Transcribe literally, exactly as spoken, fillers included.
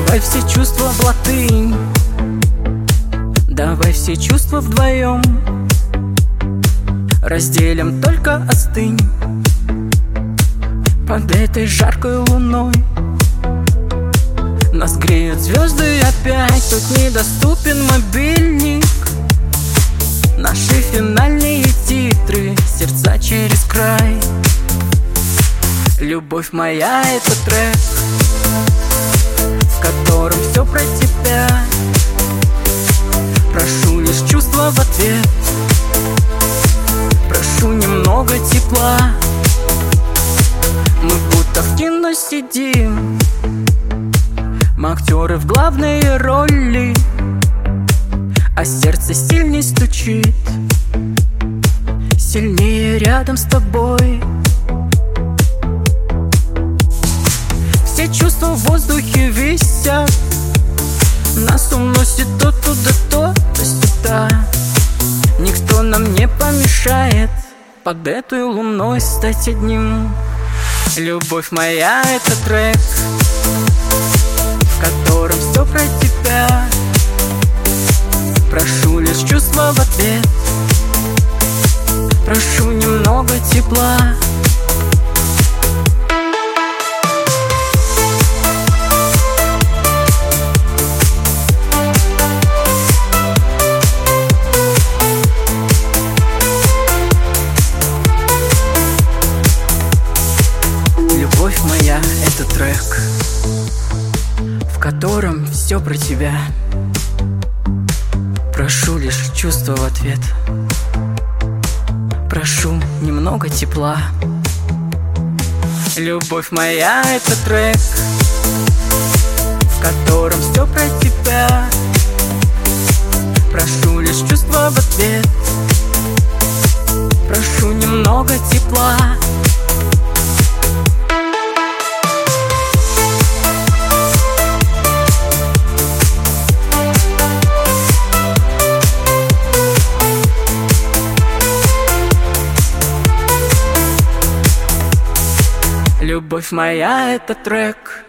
Давай все чувства в латынь, давай все чувства вдвоем, разделим, только остынь под этой жаркой луной. Нас греют звезды опять, тут недоступен мобильник. Наши финальные титры, сердца через край. Любовь моя — это трек, в котором все про тебя. Прошу лишь чувства в ответ, прошу немного тепла. Мы будто в кино сидим, мы актеры в главной роли, а сердце сильней стучит, сильнее рядом с тобой. Все чувства в воздухе висят, нас уносит то туда, то то сюда. Никто нам не помешает под этой луной стать одним. Любовь моя — это трек, в котором все про тебя. Прошу лишь чувства в ответ, прошу немного тепла. Любовь моя — это трек, в котором все про тебя. Прошу лишь чувства в ответ, прошу немного тепла. Любовь моя — это трек, в котором все про тебя. Прошу лишь чувства в ответ, прошу немного тепла. Любовь моя — это трек,